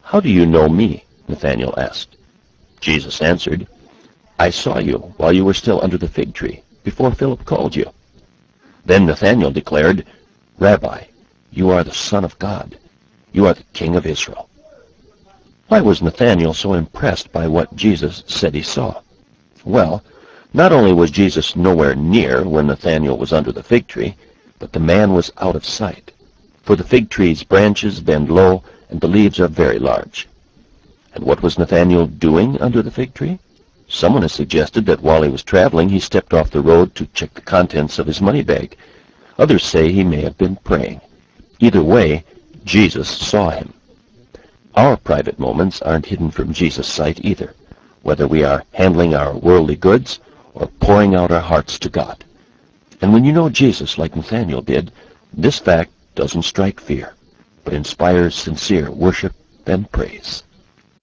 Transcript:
"How do you know me?" Nathanael asked. Jesus answered, "I saw you while you were still under the fig tree, before Philip called you." Then Nathanael declared, "Rabbi, you are the Son of God. You are the King of Israel." Why was Nathanael so impressed by what Jesus said he saw? Well, not only was Jesus nowhere near when Nathanael was under the fig tree, but the man was out of sight. For the fig tree's branches bend low, and the leaves are very large. And what was Nathanael doing under the fig tree? Someone has suggested that while he was traveling, he stepped off the road to check the contents of his money bag. Others say he may have been praying. Either way, Jesus saw him. Our private moments aren't hidden from Jesus' sight either, whether we are handling our worldly goods or pouring out our hearts to God. And when you know Jesus like Nathanael did, this fact doesn't strike fear, but inspires sincere worship and praise.